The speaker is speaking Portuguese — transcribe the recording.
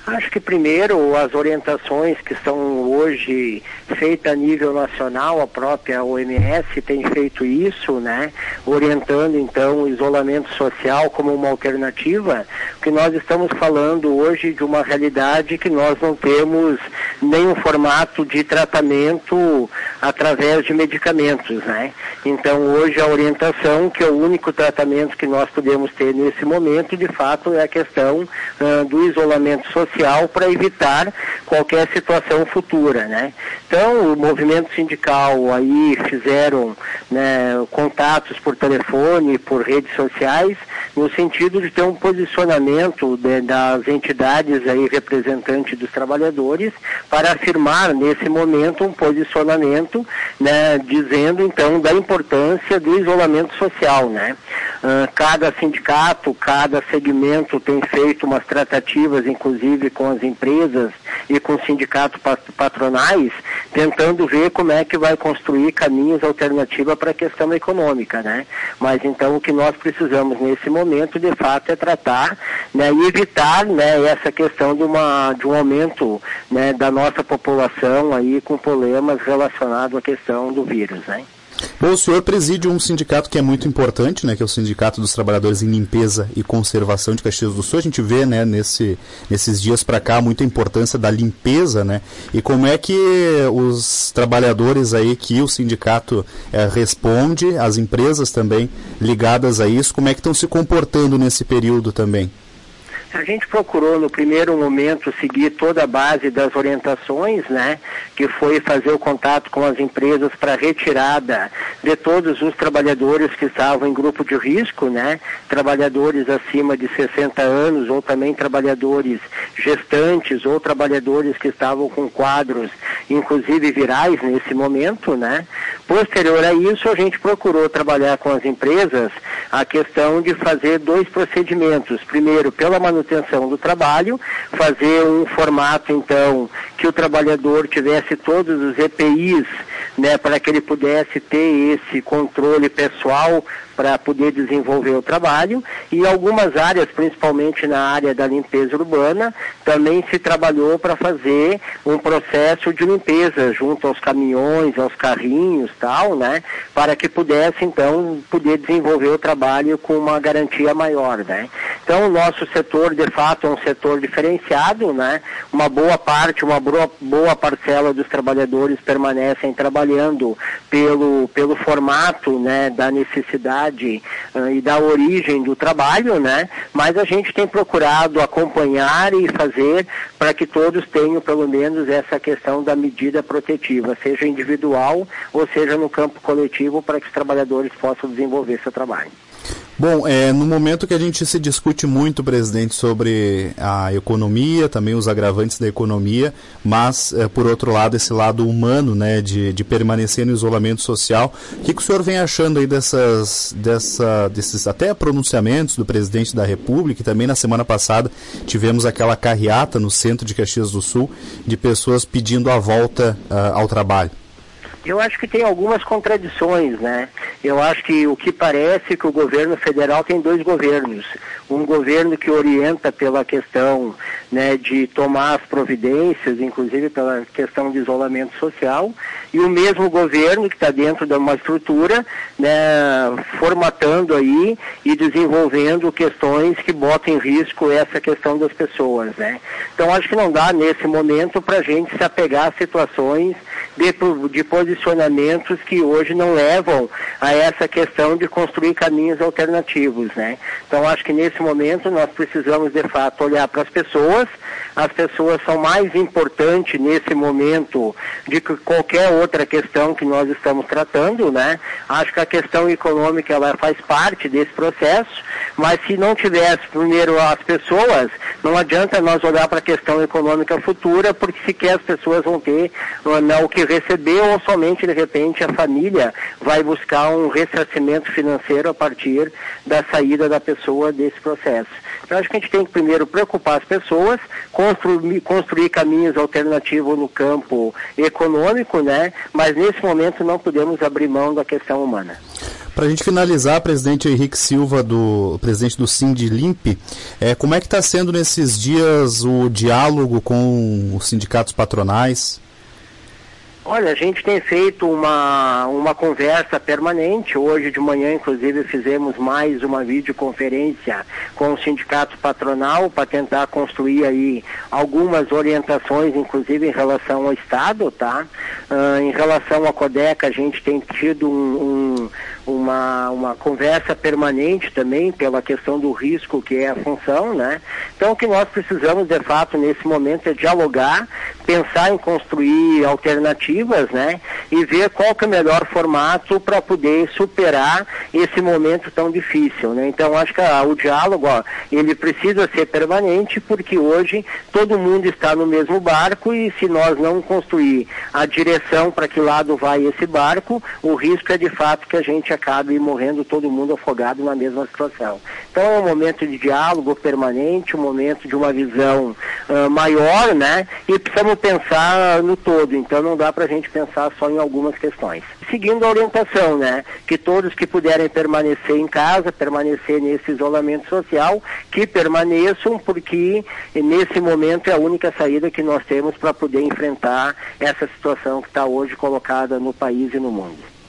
Acho que primeiro as orientações que são hoje feitas a nível nacional, a própria OMS tem feito isso, né? Orientando então o isolamento social como uma alternativa, que nós estamos falando hoje de uma realidade que nós não temos nenhum formato de tratamento através de medicamentos, né? Então hoje a orientação que é o único tratamento que nós podemos ter nesse momento, de fato, é a questão do isolamento social para evitar qualquer situação futura, né? Então, o movimento sindical aí fizeram, né, contatos por telefone, por redes sociais, no sentido de ter um posicionamento das entidades aí representantes dos trabalhadores para afirmar nesse momento um posicionamento, né, dizendo então da importância do isolamento social, né? Cada sindicato, cada segmento tem feito umas tratativas, inclusive com as empresas e com os sindicatos patronais, tentando ver como é que vai construir caminhos alternativos para a questão econômica, né? Mas então o que nós precisamos nesse momento, de fato, é tratar, né, e evitar, né, essa questão de um aumento, né, da nossa população aí com problemas relacionados à questão do vírus, né? Bom, o senhor preside um sindicato que é muito importante, né, que é o Sindicato dos Trabalhadores em Limpeza e Conservação de Caxias do Sul. A gente vê, né, nesses dias para cá, muita importância da limpeza, né, e como é que os trabalhadores aí que o sindicato responde, as empresas também ligadas a isso, como é que estão se comportando nesse período também? A gente procurou, no primeiro momento, seguir toda a base das orientações, né, que foi fazer o contato com as empresas para retirada de todos os trabalhadores que estavam em grupo de risco, né, trabalhadores acima de 60 anos, ou também trabalhadores gestantes, ou trabalhadores que estavam com quadros, inclusive virais, nesse momento, né. Posterior a isso, a gente procurou trabalhar com as empresas a questão de fazer dois procedimentos. Primeiro, pela manutenção do trabalho, fazer um formato, então, que o trabalhador tivesse todos os EPIs, né, para que ele pudesse ter esse controle pessoal para poder desenvolver o trabalho, e algumas áreas, principalmente na área da limpeza urbana, também se trabalhou para fazer um processo de limpeza junto aos caminhões, aos carrinhos, tal, né, para que pudesse, então, poder desenvolver o trabalho com uma garantia maior, né. Então, o nosso setor, de fato, é um setor diferenciado, né, uma boa parte, uma boa parcela dos trabalhadores permanecem trabalhando pelo formato, né, da necessidade e da origem do trabalho, né? Mas a gente tem procurado acompanhar e fazer para que todos tenham pelo menos essa questão da medida protetiva, seja individual ou seja no campo coletivo, para que os trabalhadores possam desenvolver seu trabalho. Bom, no momento que a gente se discute muito, presidente, sobre a economia, também os agravantes da economia, mas, por outro lado, esse lado humano, né, de permanecer no isolamento social, o que o senhor vem achando aí desses até pronunciamentos do presidente da República? E também na semana passada tivemos aquela carreata no centro de Caxias do Sul de pessoas pedindo a volta ao trabalho. Eu acho que tem algumas contradições, né? Eu acho que o que parece que o governo federal tem dois governos. Um governo que orienta pela questão, né, de tomar as providências, inclusive pela questão de isolamento social, e o mesmo governo que está dentro de uma estrutura, né, formatando aí e desenvolvendo questões que botam em risco essa questão das pessoas, né? Então acho que não dá nesse momento para a gente se apegar a situações de posicionamentos que hoje não levam a essa questão de construir caminhos alternativos, né? Então acho que nesse momento nós precisamos de fato olhar para as pessoas são mais importantes nesse momento de que qualquer outra questão que nós estamos tratando, né? Acho que a questão econômica ela faz parte desse processo, mas se não tivesse primeiro as pessoas, não adianta nós olhar para a questão econômica futura, porque sequer as pessoas vão ter o que receber, ou somente de repente a família vai buscar um ressarcimento financeiro a partir da saída da pessoa desse processo. Então acho que a gente tem que primeiro preocupar as pessoas, construir caminhos alternativos no campo econômico, né? Mas nesse momento não podemos abrir mão da questão humana. Para a gente finalizar, presidente Henrique Silva, presidente do Sindilimp, como é que está sendo nesses dias o diálogo com os sindicatos patronais? Olha, a gente tem feito uma conversa permanente. Hoje de manhã, inclusive, fizemos mais uma videoconferência com o sindicato patronal para tentar construir aí algumas orientações, inclusive em relação ao Estado, tá? Em relação à Codeca, a gente tem tido uma conversa permanente também pela questão do risco que é a função, né? Então o que nós precisamos de fato nesse momento é dialogar, pensar em construir alternativas, né? E ver qual que é o melhor formato para poder superar esse momento tão difícil, né? Então acho que o diálogo, ele precisa ser permanente, porque hoje todo mundo está no mesmo barco e se nós não construir a direção para que lado vai esse barco, o risco é de fato que a gente acabe morrendo todo mundo afogado na mesma situação. Então é um momento de diálogo permanente, um momento de uma visão maior, né? E precisamos pensar no todo, então não dá para a gente pensar só em algumas questões. Seguindo a orientação, né? Que todos que puderem permanecer em casa, permanecer nesse isolamento social, que permaneçam, porque nesse momento é a única saída que nós temos para poder enfrentar essa situação que está hoje colocada no país e no mundo.